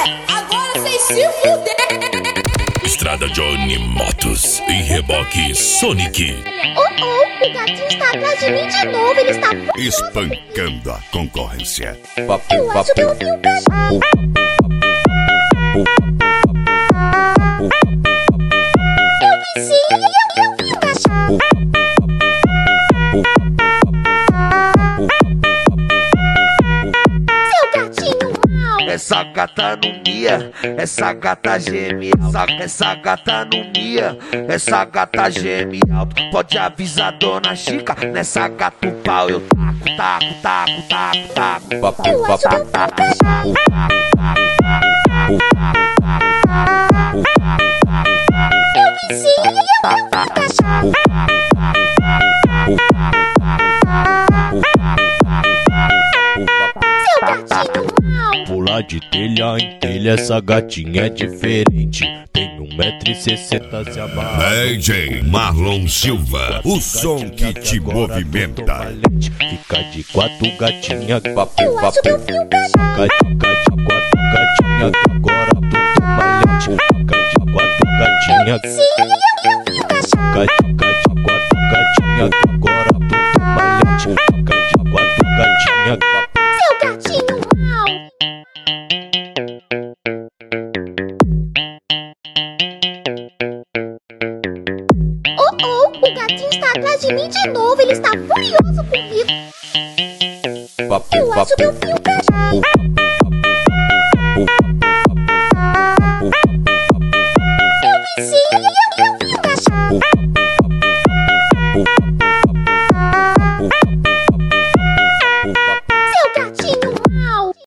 Agora vocês se fuder. Estrada Johnny Motos e reboque Sonic. O gatinho está atrás de mim de novo, ele está espancando a concorrência. Eu acho que eu vi o cachorro. Eu vi sim, eu vi o cachorro. Seu gatinho mau. Essa gata não mia, essa gata geme. Essa gata não mia, essa gata geme alto. Pode avisar Dona Chica, nessa gata o pau eu taco. Eu acho que eu vi o cachorro. Eu vi sim, eu vi o cachorro. Seu gatinho mau. Pular de telha em telha, essa gatinha é diferente. Tem 1,60 m, se amarra. DJ Marlon Silva, o som que te movimenta. Fica de 4 gatinha, Eu acho que eu vi o cachorro. fica de 4 gatinha.